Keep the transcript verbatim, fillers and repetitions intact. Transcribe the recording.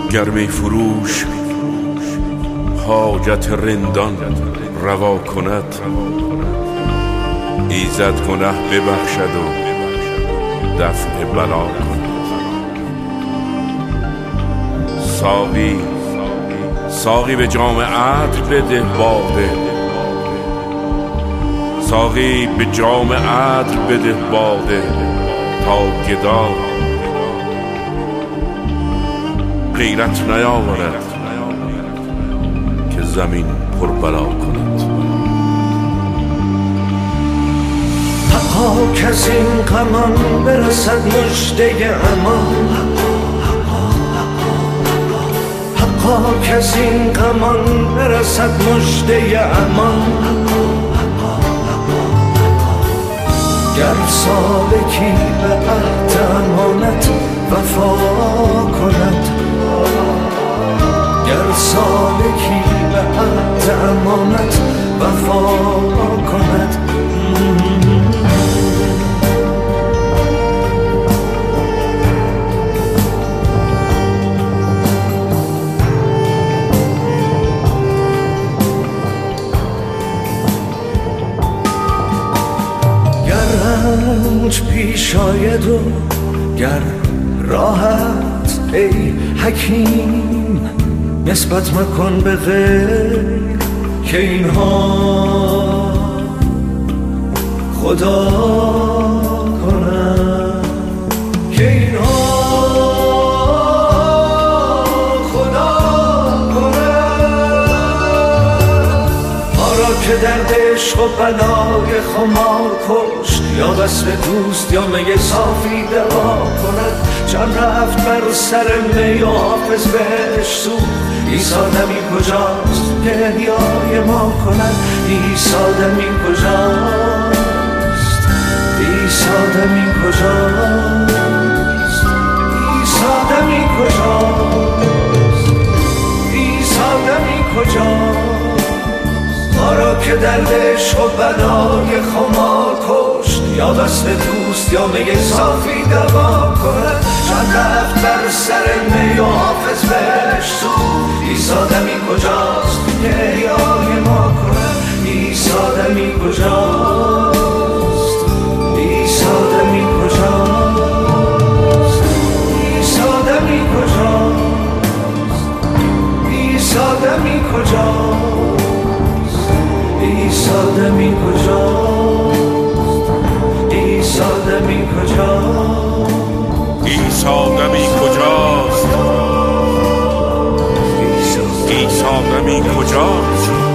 گرمی فروش حاجت رندان روا کند، ایزد گنه ببخشد و دفع بلا کند. ساقی ساقی به جام عدل بده باده، ساقی به جام عدل بده باده تا گدا غیرت نیاورد که زمین پر بلا کند. حقا کس این غمان برسد مژده امان، حقا کس این غمان برسد مژده امان. گر سالکی به عهد امانت وفا کند، گر سالکی به عهد امانت وفا کند. رنج پیش آید و گر راحت ای حکیم، نسبت مکن به غیر که اینها خدا کنند، که اینها خدا کنند. ما را که درد عشق و بلای خمار کشت، یا وصف دوست یا می صافی دوا کند. جان رفت بر سر می و حافظ بهش سوخت، عیسی دمی کجاست که احیای ما کند. عیسی دمی کجاست، عیسی دمی کجاست، عیسی دمی کجاست، عیسی دمی کجاست. ما را که درد عشق و بلای خمار کشت، یا وصف دوست یا می صافی دوا کند. جان رفت بر سر می و حافظ بهش سوخت، عیسی دمی کجاست که احیای ما کند. عیسی دمی کجاست، عیسی دمی کجاست، عیسی دمی کجاست، عیسی دمی کجاست، عیسی دمی کجاست، عیسی دمی کجاست، عیسی دمی کجاست، عیسی دمی کجاست.